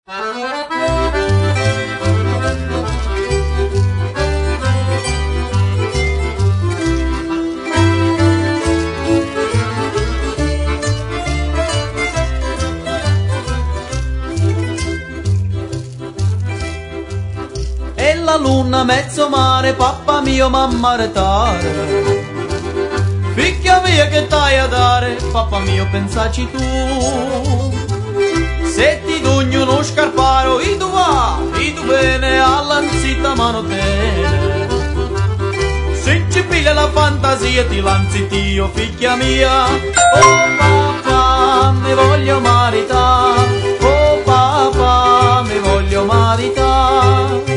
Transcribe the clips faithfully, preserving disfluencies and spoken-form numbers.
E la luna mezzo mare, papà mio mamma retare. Figlia mia che t'hai a dare, papà mio pensaci tu. Se ti dugno uno scarparo, i tu va, i tu bene all'anzita mano te. Se ci piglia la fantasia ti lanzi Dio, figlia mia. Oh papà, mi voglio maritare, oh papà, mi voglio maritare.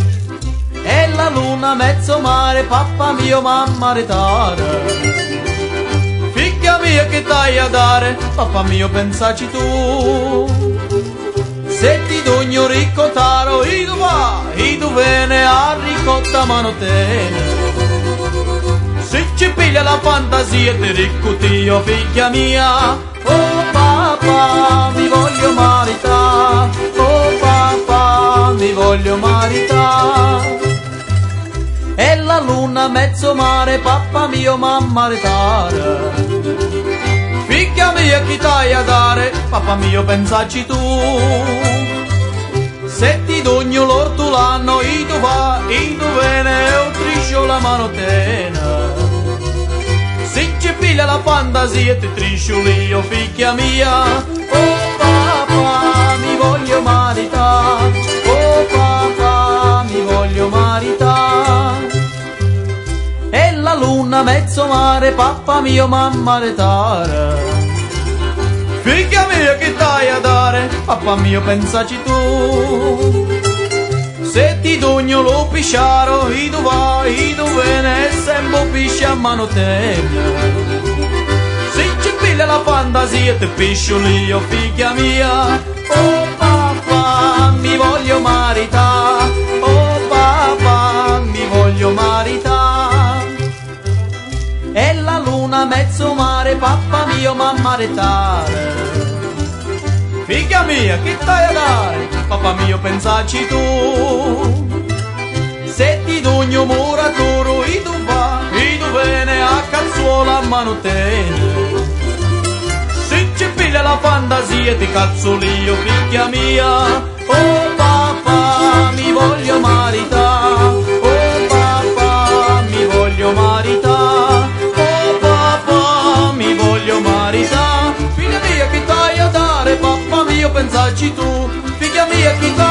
E la luna mezzo mare, papà mio mamma retare. Figlia mia che t'hai a dare, papà mio pensaci tu. Se ti dugno ricco taro, i tu va, i tu bene a ricotta mano te. Se ci piglia la fantasia ti ricco Dio, figlia mia. Oh papà, mi voglio maritare, oh papà, mi voglio maritare. E la luna mezzo mare, papà mio mamma retare. Figlia mia chi t'hai a dare, papà mio pensaci tu. Se ti dugno l'ortolano, i tu va, i tu bene, o triscio la mano tena. Se ci piglia la fantasia ti triscio io, figlia mia. Oh papà, mi voglio maritare, oh papà, mi voglio maritare. E la luna mezzo mare, papà mio mamma retare. Figlia mia che t'hai a dare, papà mio pensaci tu. Se ti dugno lo pisciaro, i tu va, i tu bene, e sempre pisci a mano te. Se ci piglia la fantasia ti piscio io, figlia mia. Oh papà, mi voglio maritare, oh papà, mi voglio maritare. E la luna mezzo mare, papà mio mamma retare. Figlia mia che t'hai a dare, papà mio pensaci tu. Se ti dugno muraturo, i tu va, i tu bene a cazzuola a mano te. Se ci piglia la fantasia ti cazzolio, figlia mia. Oh papà, mi voglio maritare, oh papà, mi voglio maritare, oh papà, mi voglio maritare. Figlia mia che t'hai a dare, papà mio pensaci tu. Figlia mia chi t'hai